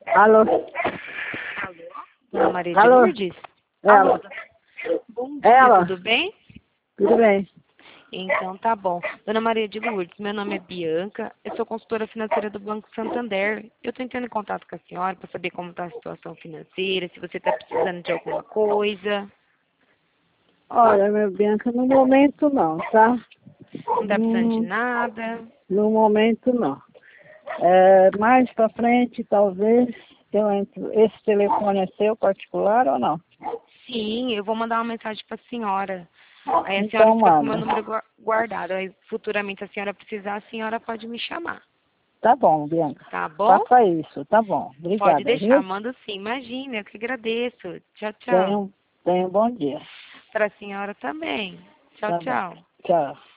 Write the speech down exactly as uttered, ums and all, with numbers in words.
Alô? Alô? Dona Maria de Alô? Lourdes? Ela. Alô? Bom dia, Ela. tudo bem? Tudo bem? Então tá bom. Dona Maria de Lourdes, meu nome é Bianca, eu sou consultora financeira do Banco Santander. Eu estou entrando em contato com a senhora para saber como está a situação financeira, se você está precisando de alguma coisa. Olha, minha Bianca, no momento não, tá? Não está precisando de Hum, nada? no momento não. É, mais pra frente, talvez, eu entro. Esse telefone é seu particular ou não? Sim, eu vou mandar uma mensagem para a senhora. Aí a senhora Então fica com o meu manda. número gua- guardado. Aí futuramente, se a senhora precisar, a senhora pode me chamar. Tá bom, Bianca. Tá bom? Faça isso, tá bom. Pode Obrigada, deixar, viu? mando sim. Imagina, eu que agradeço. Tchau, Tenha tchau. um, tenha um bom dia. Para a senhora também. Tchau, Tá bom. tchau. Tchau.